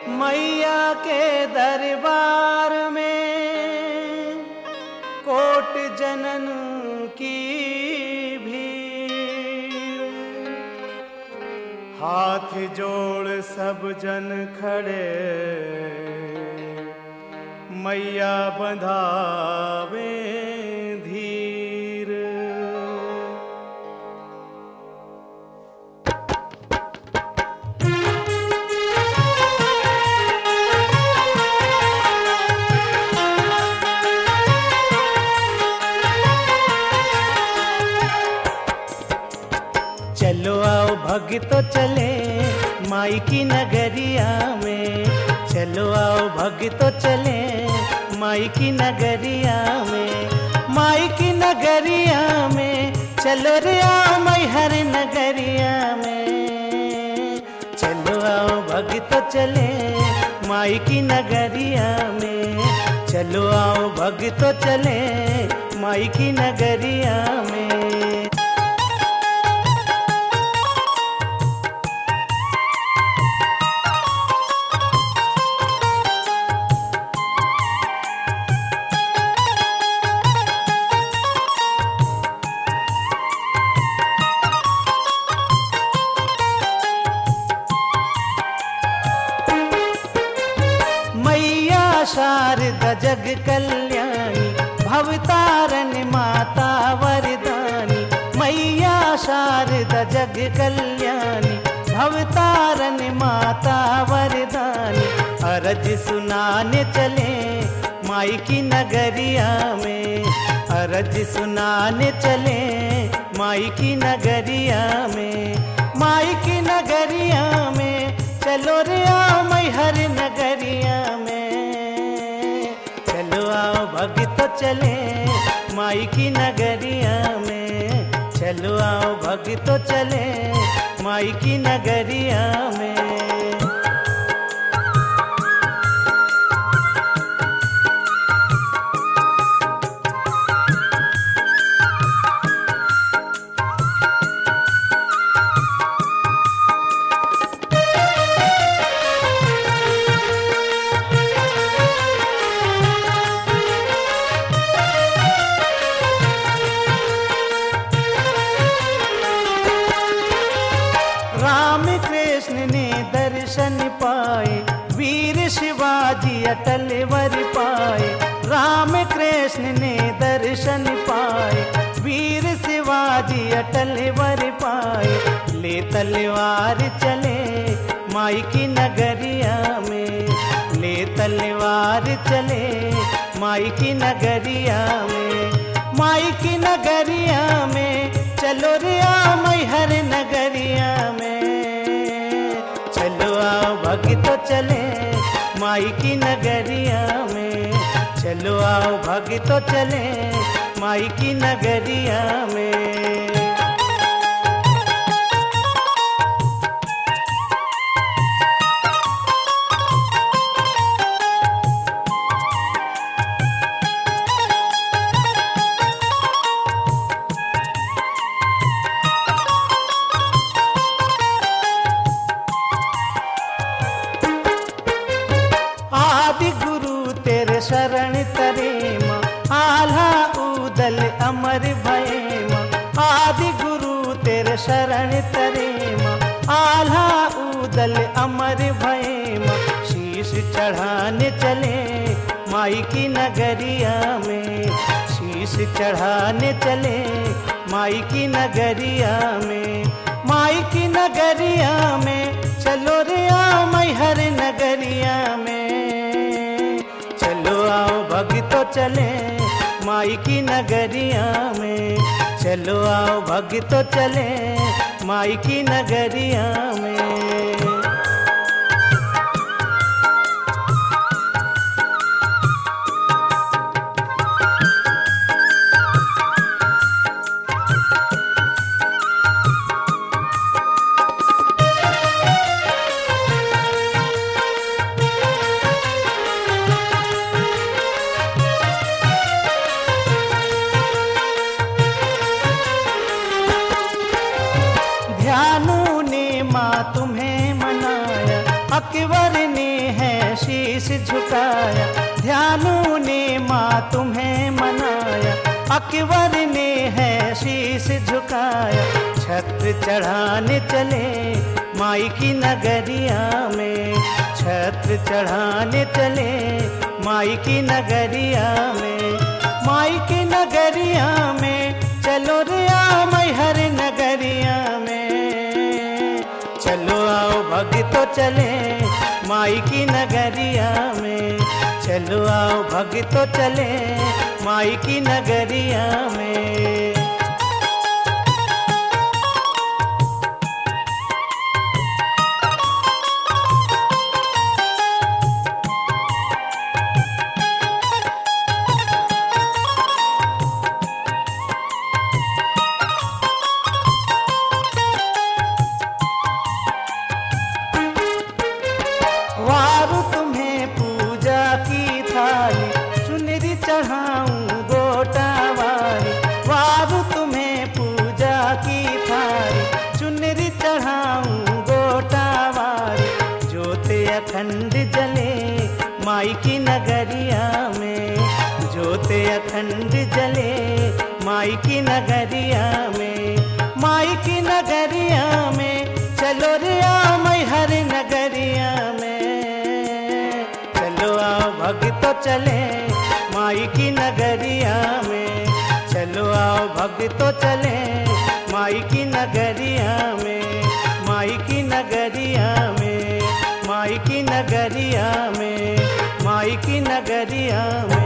मैया के दरबार में कोट जनन की भीड़, हाथ जोड़ सब जन खड़े, मैया बंधावे धीर। चलो आओ भगतो चले माई की नगरिया में, चलो आओ भगतो चले माई की नगरिया में, माई की नगरिया में चलो रे आओ मैहर नगरिया में। चलो आओ भगतो चले माई की नगरिया में, चलो आओ भगतो चले माई की नगरिया में। शारदा जग कल्याणी भवतारण माता वरदानी, मैया शारदा जग कल्याणी भवतारण माता वरदानी। अरज सुनाने चले माई की नगरिया में, अरज सुनाने चले माई की नगरिया में, माई की नगरिया में चलो रे आओ मैहर नगरिया में। चलो आओ भगतो चले माई की नगरिया में, चलो आओ भगतो चले माई की नगरिया में। राम कृष्ण ने दर्शन पाए, वीर शिवाजी अटल वर पाए। राम कृष्ण ने दर्शन पाए, वीर शिवाजी अटल वर पाए। ले तलवार चले माई की नगरिया में, ले तलवार चले माई की नगरिया में, माई की नगरिया में चलो रे आओ मैहर नगरिया में। चलो आओ भगतो चले माई की नगरिया में, चलो आओ भगतो चले माई की नगरिया में। शरण तरे माँ आल्हा उदल अमर भये माँ, आदि गुरु तेरे शरण तरे माँ आल्हा उदल अमर भये माँ। शीश चढ़ाने चले माई की नगरिया में, शीश चढ़ाने चले माई की नगरिया में, माई की नगरिया में चलो रे आओ मैहर नगरिया में। चलो आओ भगतो चले माई की नगरिया में, चलो आओ भगतो चले माई की नगरिया में। अकबर ने शीश झुकाया, ध्यानू ने माँ तुम्हें मनाया, अकबर ने है शीश झुकाया। छत्र चढ़ाने चले माई की नगरिया में, छत्र चढ़ाने चले माई की नगरिया में। माई की नगरिया में चलो रे आओ मैहर नगरिया में, चलो आओ भगतो चले माई की नगरिया में, चलो आओ भगतो चले माई की नगरिया में। वारू तुम्हें पूजा की थाली, चुनरी चढ़ाऊं गोटा वाली। वारू तुम्हें पूजा की थाली, चुनरी चढ़ाऊं गोटा वाली। ज्योति अखंड जले माई की नगरिया में, ज्योति अखंड जले माई की नगरिया में। माई की नगरिया में चलो रे आओ मैहर नगरिया में, चलो आओ भगतो चले माई की नगरिया में, चलो आओ भगतो चले माई की नगरिया में, माई की नगरिया में, माई की नगरिया में, माई की नगरिया में।